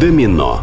Домино.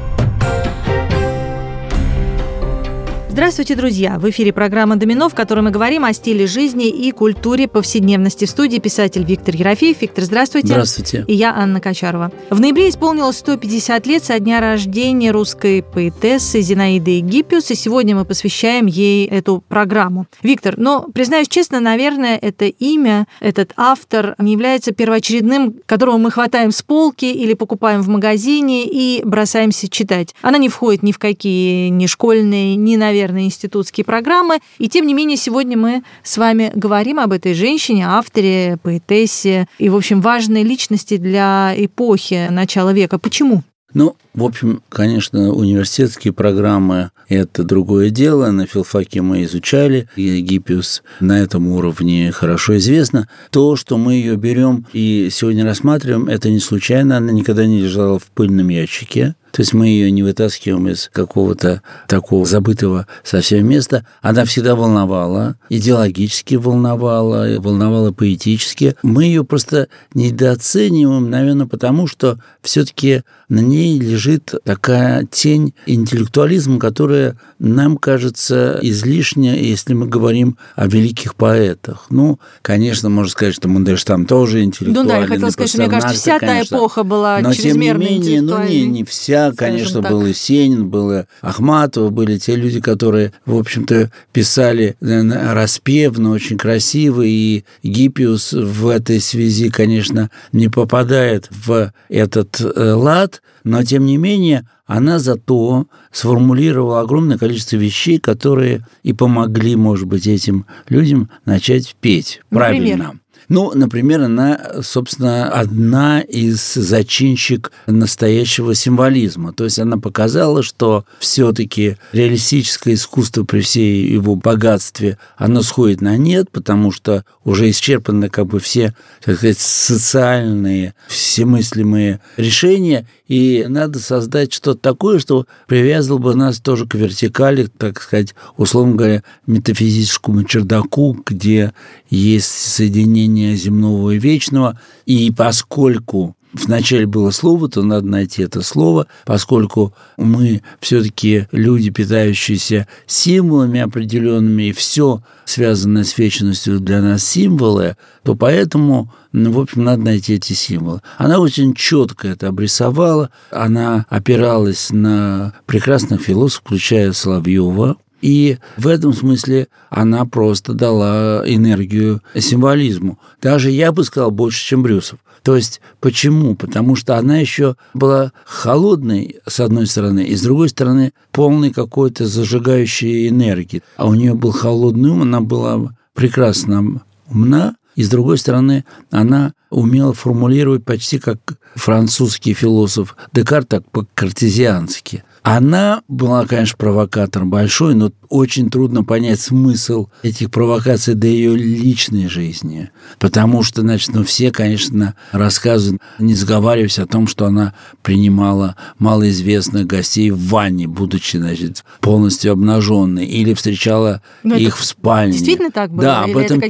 Здравствуйте, друзья! В эфире программа «Домино», в которой мы говорим о стиле жизни и культуре повседневности. В студии писатель Виктор Ерофеев. Виктор, здравствуйте. Здравствуйте. И я, Анна Качарова. В ноябре исполнилось 150 лет со дня рождения русской поэтессы Зинаиды Гиппиус, и сегодня мы посвящаем ей эту программу. Виктор, но, признаюсь честно, наверное, это имя, этот автор не является первоочередным, которого мы хватаем с полки или покупаем в магазине и бросаемся читать. Она не входит ни в какие ни школьные, ни, наверное, институтские программы. И тем не менее, сегодня мы с вами говорим об этой женщине, авторе, поэтессе и, в общем, важной личности для эпохи начала века. Почему? В общем, конечно, университетские программы – это другое дело. На филфаке мы изучали, и Гиппиус на этом уровне хорошо известно. То, что мы ее берем и сегодня рассматриваем, это не случайно. Она никогда не лежала в пыльном ящике. То есть мы ее не вытаскиваем из какого-то такого забытого совсем места. Она всегда волновала, идеологически волновала поэтически. Мы ее просто недооцениваем, наверное, потому что все-таки на ней лежит такая тень интеллектуализма, которая нам кажется излишняя, если мы говорим о великих поэтах. Конечно, можно сказать, что Мандельштам тоже интеллектуальный. Я хотела сказать, что, мне кажется, вся та эпоха была чрезмерно интеллектуальной. Не вся. Конечно, был Есенин, был и Ахматова, были те люди, которые, в общем-то, писали распевно, очень красиво, и Гиппиус в этой связи, конечно, не попадает в этот лад, но, тем не менее, она зато сформулировала огромное количество вещей, которые и помогли, может быть, этим людям начать петь правильно. Например, она, собственно, одна из зачинщик настоящего символизма. То есть она показала, что все-таки реалистическое искусство при всей его богатстве, оно сходит на нет, потому что уже исчерпаны все, так сказать, социальные, всемыслимые решения, и надо создать что-то такое, что привязывало бы нас тоже к вертикали, так сказать, условно говоря, метафизическому чердаку, где есть соединение земного и вечного, и поскольку вначале было слово, то надо найти это слово, поскольку мы все-таки люди, питающиеся символами определенными, и все связанное с вечностью для нас символы, то поэтому, в общем, надо найти эти символы. Она очень четко это обрисовала, она опиралась на прекрасных философов, включая Соловьева, и в этом смысле она просто дала энергию символизму. Даже, я бы сказал, больше, чем Брюсов. То есть, почему? Потому что она еще была холодной, с одной стороны, и с другой стороны, полной какой-то зажигающей энергии. А у нее был холодный ум, она была прекрасно умна, и, с другой стороны, она умела формулировать почти как французский философ Декарт, так по-картезиански. Она была, конечно, провокатором большой, но очень трудно понять смысл этих провокаций до ее личной жизни. Потому что, все, конечно, рассказывают, не сговариваясь о том, что она принимала малоизвестных гостей в ванне, будучи, полностью обнаженной, или встречала их в спальне. Действительно так было? Да, об этом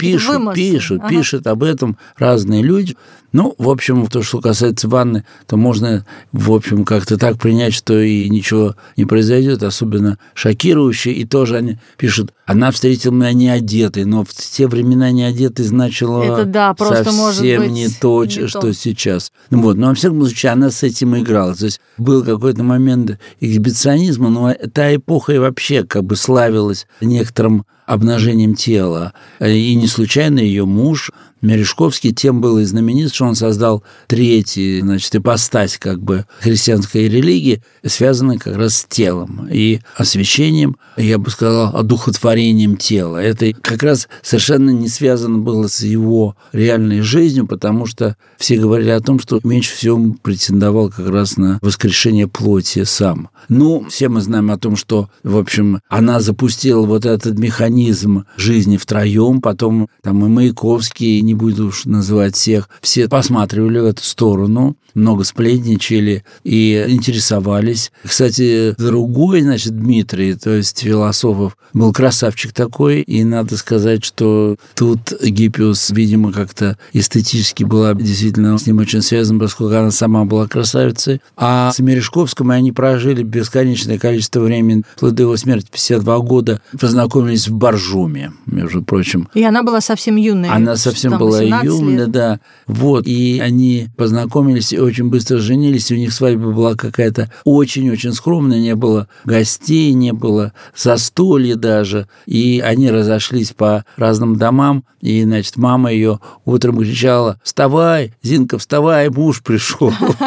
пишут об этом разные люди. В общем, то, что касается ванны, то можно, в общем, как-то так принять, что и ничего не произойдет, особенно шокирующе. И тоже они пишут, она встретила меня неодетой, но в те времена неодетой значило совсем не то, что сейчас. Но, во всяком случае, она с этим играла. То есть был какой-то момент эксгибиционизма, но та эпоха и вообще славилась некоторым обнажением тела. И не случайно ее муж Мережковский тем был и знаменит, что он создал третью, ипостась христианской религии, связанной как раз с телом и освящением, я бы сказал, одухотворением тела. Это как раз совершенно не связано было с его реальной жизнью, потому что все говорили о том, что меньше всего претендовал как раз на воскрешение плоти сам. Все мы знаем о том, что, в общем, она запустила вот этот механизм механизм жизни втроем, потом там и Маяковский, не буду уж называть всех, все посматривали в эту сторону, много сплетничали и интересовались. Кстати, другой, значит, Дмитрий, то есть Философов, был красавчик такой, и надо сказать, что тут Гиппиус, видимо, как-то эстетически была действительно с ним очень связана, поскольку она сама была красавицей. А с Мережковским они прожили бесконечное количество времени, вплоть до его смерти, 52 года, познакомились в Боржоме, между прочим. И она была совсем юная. Она совсем была юная, да. Вот, и они познакомились и очень быстро женились, и у них свадьба была какая-то очень-очень скромная, не было гостей, не было застолья даже, и они разошлись по разным домам, и, значит, мама ее утром кричала: «Вставай, Зинка, вставай, муж пришел».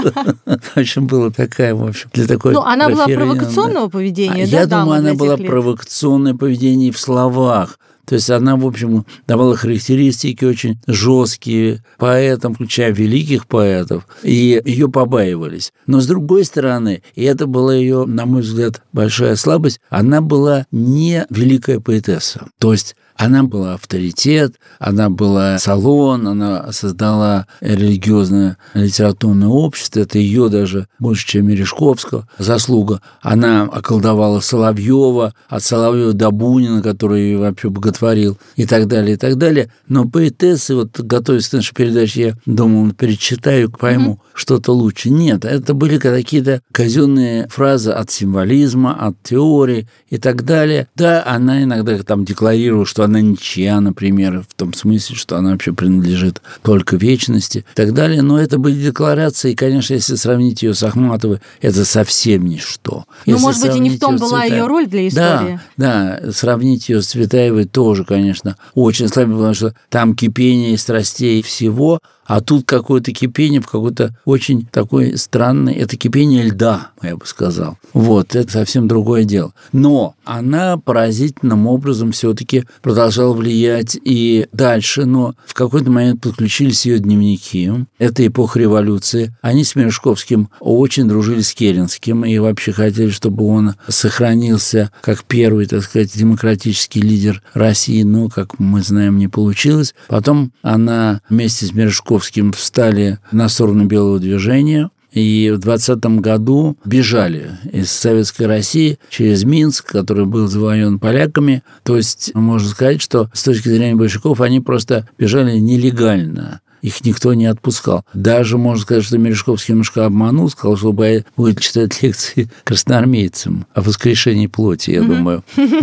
В общем, была такая, в общем, для такой... Ну, она была провокационного поведения, да? Я думаю, она была провокационное поведение в словах. То есть она, в общем, давала характеристики очень жесткие поэтам, включая великих поэтов, и ее побаивались. Но, с другой стороны, и это была ее, на мой взгляд, большая слабость, она была не великая поэтесса. То есть она была авторитет, она была салон, она создала религиозное литературное общество, это ее даже больше, чем Мережковского, заслуга. Она околдовала Соловьева, от Соловьева до Бунина, который ее вообще боготворил, и так далее, и так далее. Но поэтессы, вот готовясь к нашей передаче, я думал, перечитаю, пойму что-то лучше. Нет, это были какие-то казенные фразы от символизма, от теории и так далее. Да, она иногда там декларировала, что она ничья, например, в том смысле, что она вообще принадлежит только вечности и так далее. Но это были декларации, и, конечно, если сравнить ее с Ахматовой, это совсем ничто. Ну, может быть, и не в том была ее роль для истории. Да, сравнить ее с Цветаевой тоже, конечно, очень слабо, потому что там кипение и страстей всего, а тут какое-то кипение в какой-то очень такой странный... Это кипение льда, я бы сказал. Вот, это совсем другое дело. Но она поразительным образом все-таки продолжала влиять и дальше, но в какой-то момент подключились ее дневники. Это эпоха революции. Они с Мережковским очень дружили с Керенским и вообще хотели, чтобы он сохранился как первый, так сказать, демократический лидер России, но, как мы знаем, не получилось. Потом она вместе с Мережковским встали на сторону белого движения и в 20-м году бежали из Советской России через Минск, который был завоеван поляками. То есть можно сказать, что с точки зрения большевиков они просто бежали нелегально. Их никто не отпускал. Даже, можно сказать, что Мережковский немножко обманул, сказал, что будет читать лекции красноармейцам о воскрешении плоти, я думаю.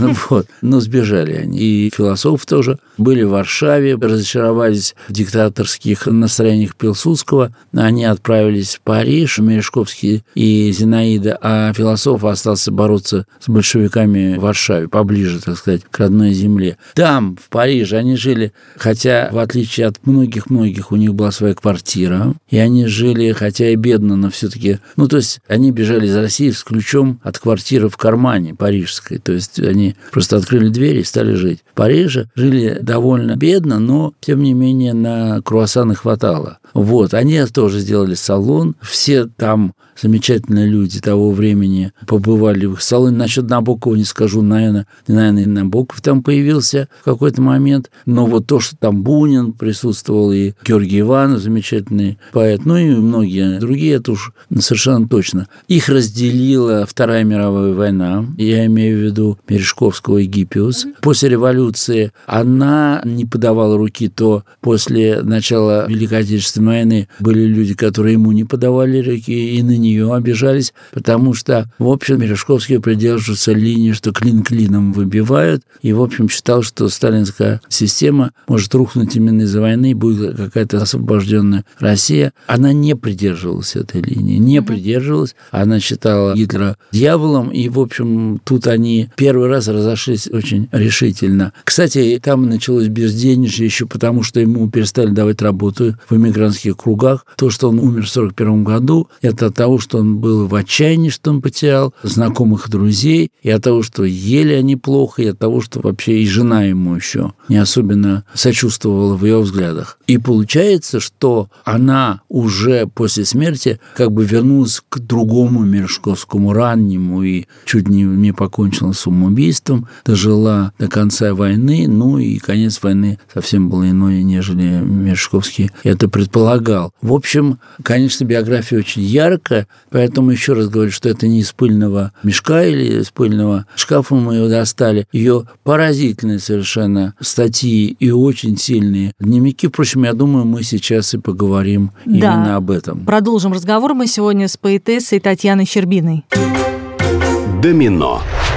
Но сбежали они. И Философы тоже были в Варшаве, разочаровались в диктаторских настроениях Пилсудского. Они отправились в Париж, Мережковский и Зинаида, а Философ остался бороться с большевиками в Варшаве, поближе, так сказать, к родной земле. Там, в Париже, они жили, хотя, в отличие от многих у них была своя квартира, и они жили, хотя и бедно, но все-таки... Ну, то есть они бежали из России с ключом от квартиры в кармане парижской. То есть они просто открыли двери и стали жить. В Париже жили довольно бедно, но, тем не менее, на круассаны хватало. Вот, они тоже сделали салон. Все там замечательные люди того времени побывали в их салоне. Насчет Набокова не скажу, наверное, и Набоков там появился в какой-то момент. Но вот то, что там Бунин присутствовал, и Георгий Иванов, замечательный поэт, ну и многие другие, это уж совершенно точно. Их разделила Вторая мировая война, я имею в виду Мережковского и Гиппиус. После революции она не подавала руки, то после начала Великой Отечественной войны были люди, которые ему не подавали руки, и на нее обижались, потому что, в общем, Мережковский придерживался линии, что клин клином выбивают, и, в общем, считал, что сталинская система может рухнуть именно из-за войны, и будет какая-то освобожденная Россия. Она не придерживалась этой линии, не придерживалась. Она считала Гитлера дьяволом, и, в общем, тут они первый раз разошлись очень решительно. Кстати, там началось безденежье еще потому, что ему перестали давать работу в эмигрантских кругах. То, что он умер в 1941 году, это от того, того, что он был в отчаянии, что он потерял знакомых и друзей, и от того, что ели они плохо, и от того, что вообще и жена ему еще не особенно сочувствовала в ее взглядах. И получается, что она уже после смерти как бы вернулась к другому Мережковскому, раннему, и чуть не покончила с самоубийством, дожила до конца войны, ну и конец войны совсем был иной, нежели Мережковский это предполагал. В общем, конечно, биография очень яркая, поэтому еще раз говорю, что это не из пыльного мешка или из пыльного шкафа мы ее достали. Ее поразительные совершенно статьи и очень сильные дневники. Впрочем, я думаю, мы сейчас и поговорим именно об этом. Продолжим разговор мы сегодня с поэтессой Татьяной Щербиной. Домино.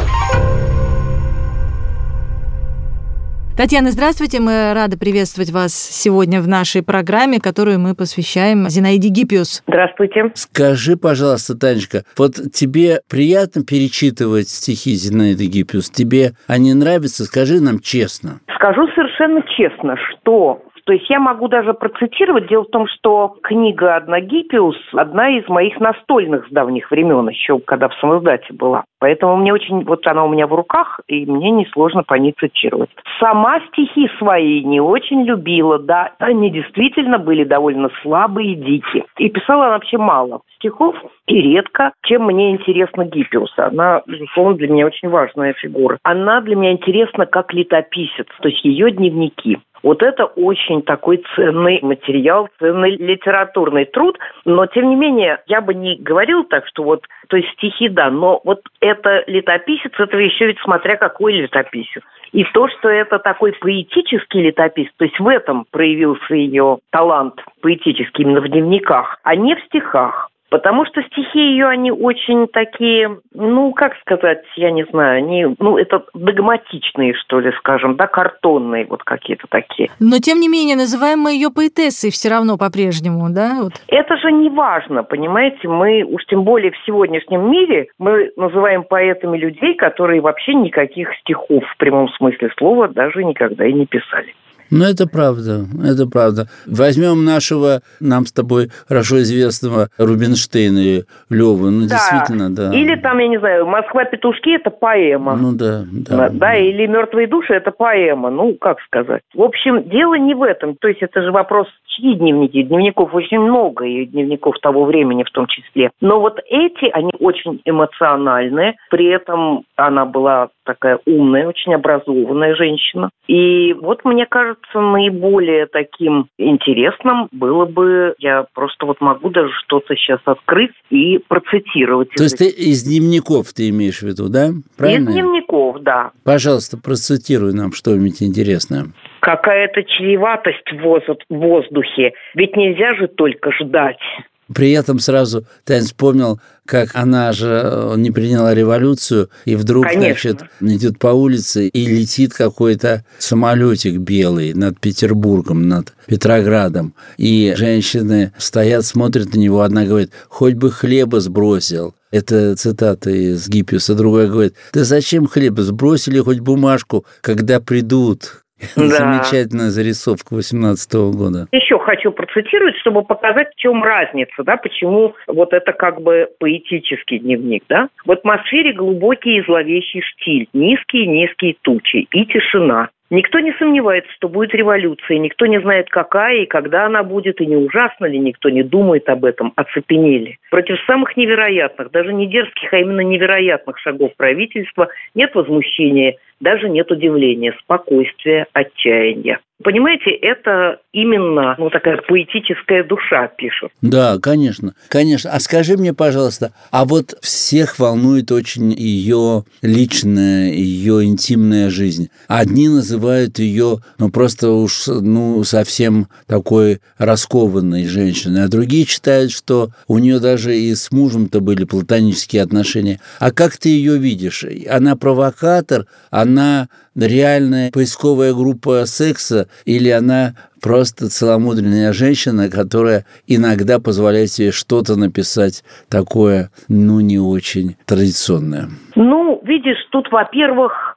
Татьяна, здравствуйте. Мы рады приветствовать вас сегодня в нашей программе, которую мы посвящаем Зинаиде Гиппиус. Здравствуйте. Скажи, пожалуйста, Танечка, вот тебе приятно перечитывать стихи Зинаиды Гиппиус? Тебе они нравятся? Скажи нам честно. Скажу совершенно честно, что... То есть я могу даже процитировать. Дело в том, что книга «Одна Гиппиус» одна из моих настольных с давних времен, еще когда в самоиздате была. Поэтому мне очень... Вот она у меня в руках, и мне несложно по ней цитировать. Сама стихи свои не очень любила, да. Они действительно были довольно слабые и дикие. И писала она вообще мало стихов и редко. Чем мне интересна Гиппиус? Она, безусловно, для меня очень важная фигура. Она для меня интересна как летописец, то есть ее дневники. Вот это очень такой ценный материал, ценный литературный труд. Но, тем не менее, я бы не говорила так, что вот, то есть стихи, да, но вот это летописец, это еще ведь смотря какой летописец. И то, что это такой поэтический летописец, то есть в этом проявился ее талант поэтический, именно в дневниках, а не в стихах. Потому что стихи ее, они очень такие, ну, как сказать, я не знаю, они, ну, это догматичные, что ли, скажем, да, картонные вот какие-то такие. Но, тем не менее, называем мы ее поэтессой все равно по-прежнему, да? Вот. Это же не важно, понимаете, мы, уж тем более в сегодняшнем мире, мы называем поэтами людей, которые вообще никаких стихов в прямом смысле слова даже никогда и не писали. Ну, это правда, это правда. Возьмем нашего, нам с тобой хорошо известного Рубинштейна и Лёву. Ну, да. Действительно, да. Или там, я не знаю, «Москва-петушки» – это поэма. Ну, да. Да, или «Мертвые души» – это поэма. Ну, как сказать. В общем, дело не в этом. То есть это же вопрос, чьи дневники. Дневников очень много, и дневников того времени в том числе. Но вот эти, они очень эмоциональные. При этом она была такая умная, очень образованная женщина. И вот, мне кажется, наиболее таким интересным было бы, я просто вот могу даже что-то сейчас открыть и процитировать. То есть ты из дневников ты имеешь в виду, да? Правильно? Из дневников, да. Пожалуйста, процитируй нам что-нибудь интересное. Какая-то чреватость в воздухе, ведь нельзя же только ждать. При этом сразу Тань вспомнил, как она же не приняла революцию, и вдруг, значит, идет по улице, и летит какой-то самолетик белый над Петербургом, над Петроградом. И женщины стоят, смотрят на него. Одна говорит: «Хоть бы хлеба сбросил». Это цитата из Гиппиуса. Другая говорит: «Да зачем хлеба? Сбросили хоть бумажку, когда придут». Да. Замечательная зарисовка 18-го года. Еще хочу процитировать, чтобы показать, в чем разница, да, почему вот это как бы поэтический дневник, да. В атмосфере глубокий и зловещий штиль, низкие тучи и тишина. Никто не сомневается, что будет революция, никто не знает, какая и когда она будет, и не ужасно ли, никто не думает об этом, оцепенели. Против самых невероятных, даже не дерзких, а именно невероятных шагов правительства нет возмущения, даже нет удивления, спокойствия, отчаяния. Понимаете, это именно такая поэтическая душа пишет. Да, конечно, конечно. А скажи мне, пожалуйста, а вот всех волнует очень ее личная, ее интимная жизнь. Одни называют ее, просто уж, совсем такой раскованной женщиной, а другие считают, что у нее даже и с мужем-то были платонические отношения. А как ты ее видишь? Она провокатор, она реальная поисковая группа секса, или она просто целомудренная женщина, которая иногда позволяет себе что-то написать такое, не очень традиционное? Видишь, тут, во-первых,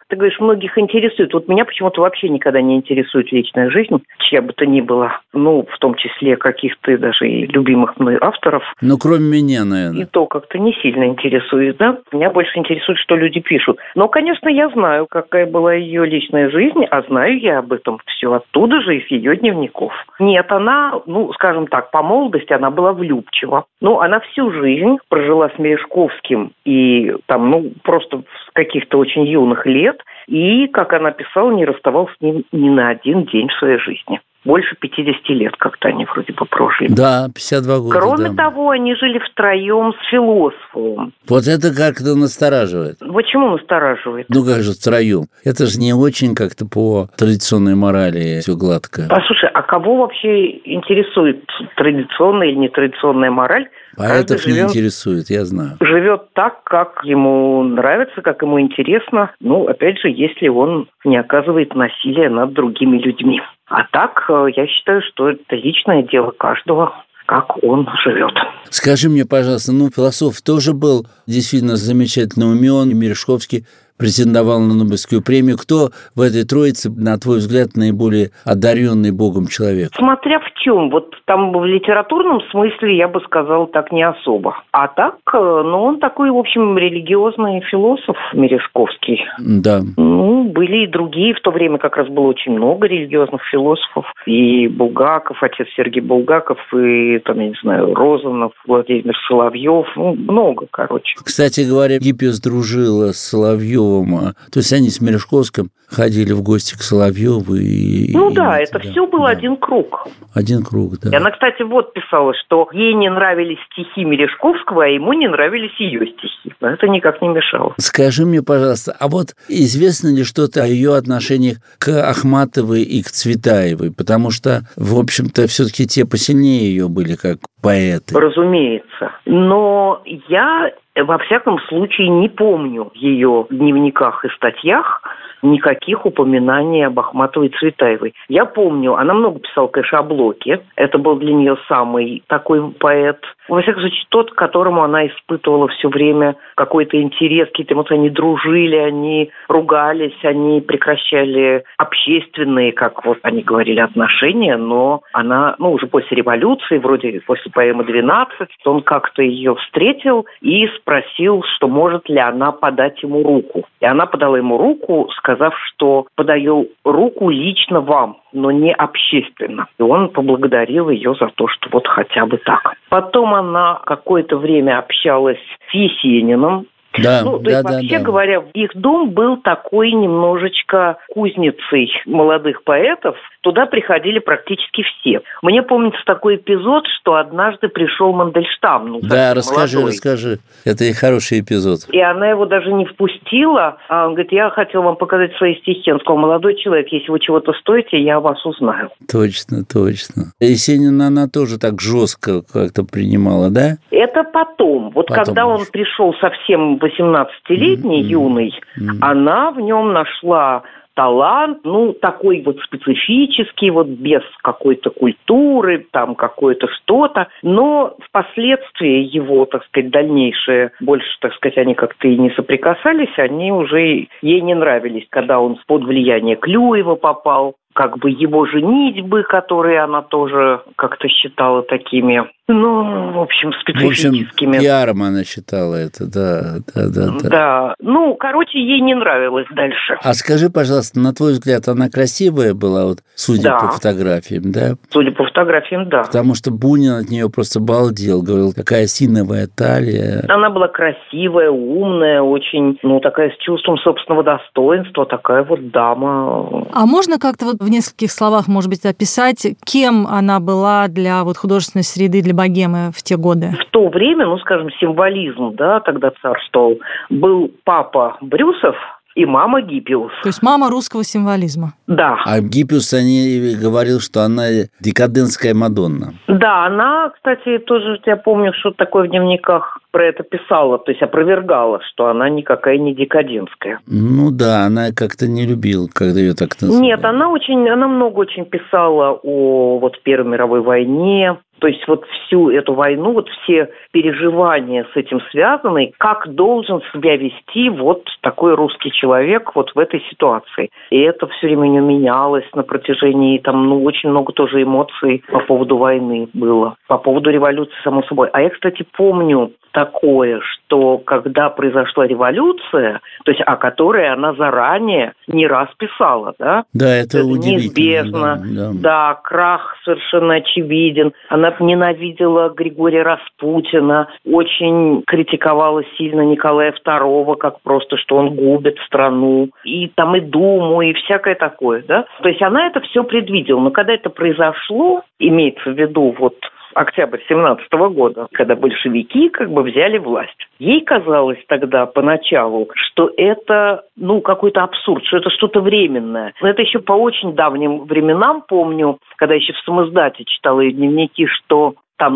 ты говоришь, многих интересует. Вот меня почему-то вообще никогда не интересует личная жизнь, чья бы то ни была. Ну, в том числе каких-то даже и любимых мной авторов. Ну, кроме меня, наверное. И то как-то не сильно интересует, да? Меня больше интересует, что люди пишут. Но, конечно, я знаю, какая была ее личная жизнь, а знаю я об этом все оттуда же, из ее дневников. Нет, она, ну, скажем так, по молодости она была влюбчива. Ну, она всю жизнь прожила с Мережковским и там, ну, просто с каких-то очень юных лет. И, как она писала, не расставалась с ним ни на один день в своей жизни. Больше 50 лет как-то они вроде бы прожили. Да, 52 года. Кроме того, они жили втроем с философом. Вот это как-то настораживает. Почему настораживает? Ну как же втроем? Это же не очень как-то по традиционной морали все гладко. Послушай, а кого вообще интересует традиционная или нетрадиционная мораль? Поэтов не интересует, я знаю. Живет так, как ему нравится, как ему интересно. Ну, опять же, если он не оказывает насилия над другими людьми. А так, я считаю, что это личное дело каждого, как он живет. Скажи мне, пожалуйста, философ тоже был действительно замечательно умен, Мережковский претендовал на Нобелевскую премию. Кто в этой троице, на твой взгляд, наиболее одаренный Богом человек? Смотря в чем. Вот там в литературном смысле, я бы сказала, так не особо. А так, он такой, в общем, религиозный философ Мережковский. Да. Были и другие. В то время как раз было очень много религиозных философов. И Булгаков, отец Сергей Булгаков, и, там, я не знаю, Розанов, Владимир Соловьев. Много, короче. Кстати говоря, Гиппиус дружила с Соловьевым. То есть они с Мережковским ходили в гости к Соловьеву. Это все был один круг. Один круг, да. И она, кстати, писала, что ей не нравились стихи Мережковского, а ему не нравились ее стихи. Но это никак не мешало. Скажи мне, пожалуйста, а вот известно ли что-то о ее отношениях к Ахматовой и к Цветаевой? Потому что, в общем-то, все-таки те посильнее ее были как поэты. Разумеется. Но я, во всяком случае, не помню в ее дневниках и статьях никаких упоминаний об Ахматовой и Цветаевой. Я помню, она много писала, конечно, о Блоке. Это был для нее самый такой поэт. Во всяком случае, тот, к которому она испытывала все время какой-то интерес, какие-то эмоции. Они дружили, они ругались, они прекращали общественные, как вот они говорили, отношения. Но она, уже после революции, вроде после поэмы «12», он как-то ее встретил и спросил, что может ли она подать ему руку. И она подала ему руку, сказав, что подаю руку лично вам, но не общественно. И он поблагодарил ее за то, что вот хотя бы так. Потом она какое-то время общалась с Есениным. Да, вообще говоря, их дом был такой немножечко кузницей молодых поэтов. Туда приходили практически все. Мне помнится такой эпизод, что однажды пришел Мандельштам. Расскажи. Это и хороший эпизод. И она его даже не впустила. А он говорит, я хотел вам показать свои стихи. Он сказал, молодой человек, если вы чего-то стоите, я вас узнаю. Точно. Есенина она тоже так жестко как-то принимала, да? Это потом. Когда он пришел совсем 18-летний, юный, она в нем нашла талант, такой вот специфический, без какой-то культуры, там какое-то что-то. Но впоследствии его, так сказать, дальнейшие, больше, так сказать, они как-то и не соприкасались, они уже ей не нравились, когда он под влияние Клюева попал. Как бы его женитьбы, которые она тоже как-то считала такими, специфическими. Пиаром она считала это, да. Да, ей не нравилось дальше. А скажи, пожалуйста, на твой взгляд, она красивая была, судя по фотографиям, да? Судя по фотографиям, да. Потому что Бунин от нее просто балдел, говорил, какая осиновая талия. Она была красивая, умная, очень, такая с чувством собственного достоинства, такая вот дама. А можно как-то в нескольких словах, может быть, описать, кем она была для художественной среды, для богемы в те годы? В то время, символизм, тогда царствовал, был папа Брюсов и мама Гиппиус. То есть мама русского символизма. Да. А Гиппиус говорил, что она декадентская Мадонна. Да, она, кстати, тоже, я помню, что такое в дневниках про это писала, то есть опровергала, что она никакая не декадентская. Она как-то не любила, когда ее так называли. Нет, она много очень писала о Первой мировой войне, То есть вот всю эту войну, вот все переживания с этим связаны, как должен себя вести вот такой русский человек вот в этой ситуации. И это все время не менялось на протяжении, очень много тоже эмоций по поводу войны было, по поводу революции, само собой. А я, кстати, помню такое, что когда произошла революция, то есть о которой она заранее не раз писала, да? Да, это удивительно. Неизбежно. Да, крах совершенно очевиден. Она ненавидела Григория Распутина, очень критиковала сильно Николая II, как просто, что он губит страну, и Думу, и всякое такое, да? То есть она это все предвидела. Но когда это произошло, имеется в виду октябрь 17 года, когда большевики взяли власть. Ей казалось тогда поначалу, что это, какой-то абсурд, что это что-то временное. Но это еще по очень давним временам помню, когда еще в «Самиздате» читала ее дневники, что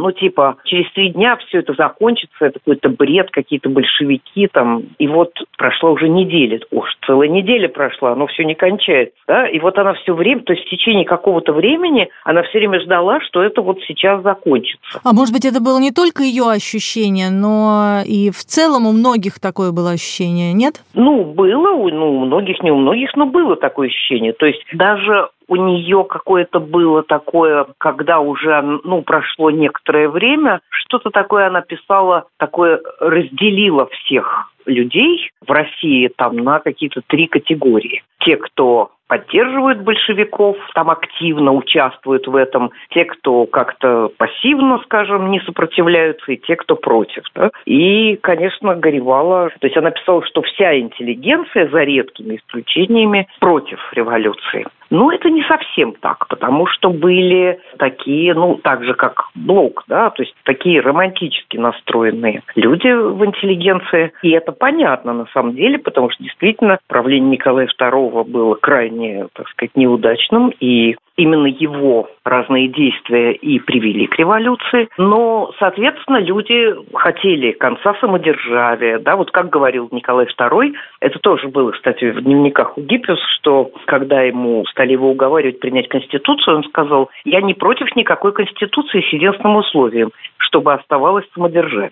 через 3 дня все это закончится, это какой-то бред, какие-то большевики И прошла уже неделя, целая неделя прошла, но все не кончается, да, и она все время, то есть в течение какого-то времени она все время ждала, что это сейчас закончится. А может быть, это было не только ее ощущение, но и в целом у многих такое было ощущение, нет? Было, у многих, не у многих, но было такое ощущение, то есть даже у нее какое-то было такое, когда уже, прошло некоторое время, что-то такое она писала, такое разделила всех людей в России на какие-то 3 категории. Те, кто поддерживают большевиков, активно участвуют в этом, те, кто как-то пассивно, скажем, не сопротивляются, и те, кто против. Да? И, конечно, горевала. То есть она писала, что вся интеллигенция, за редкими исключениями, против революции. Это не совсем так, потому что были такие, так же, как Блок, да, то есть такие романтически настроенные люди в интеллигенции. И это понятно на самом деле, потому что действительно правление Николая II было крайне, неудачным, и именно его разные действия и привели к революции. Но, соответственно, люди хотели конца самодержавия. Да, как говорил Николай II, это тоже было, кстати, в дневниках у Гиппиуса, что когда ему стали его уговаривать принять Конституцию, он сказал: «Я не против никакой Конституции с единственным условием, чтобы оставалось самодержавие».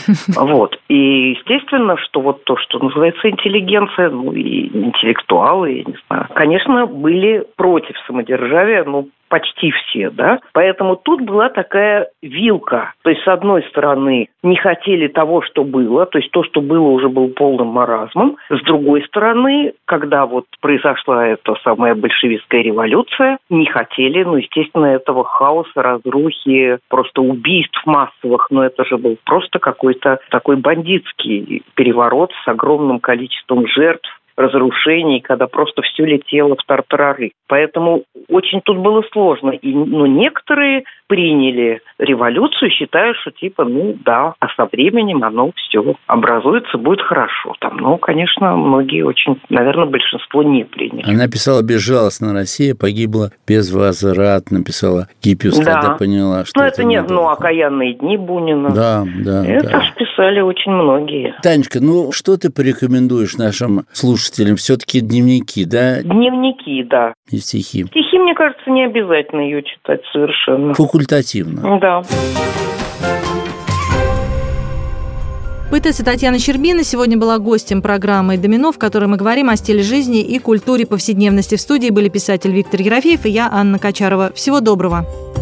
И естественно, что то, что называется интеллигенция, и интеллектуалы, я не знаю, конечно, были против самодержавия, почти все, да. Поэтому тут была такая вилка. То есть, с одной стороны, не хотели того, что было, то есть то, что было, уже был полным маразмом. С другой стороны, когда произошла эта самая большевистская революция, не хотели, естественно, этого хаоса, разрухи, просто убийств массовых, но это же был просто какой-то такой бандитский переворот с огромным количеством жертв, разрушений, когда просто все летело в тартарары. Поэтому очень тут было сложно. Но некоторые приняли революцию, считая, что а со временем оно все образуется, будет хорошо. Конечно, многие очень, наверное, большинство не приняли. Она писала безжалостно: «Россия погибла без возврат», написала Гиппиус, когда поняла, что это не... «Окаянные дни» Бунина. Да. Это ж писали очень многие. Танечка, что ты порекомендуешь нашим слушателям? Все-таки дневники, да? Дневники, да. И стихи. Стихи, мне кажется, не обязательно ее читать совершенно. Факультативно. Да. Поэтесса Татьяна Щербина сегодня была гостем программы «Домино», в которой мы говорим о стиле жизни и культуре повседневности. В студии были писатель Виктор Ерофеев и я, Анна Качарова. Всего доброго.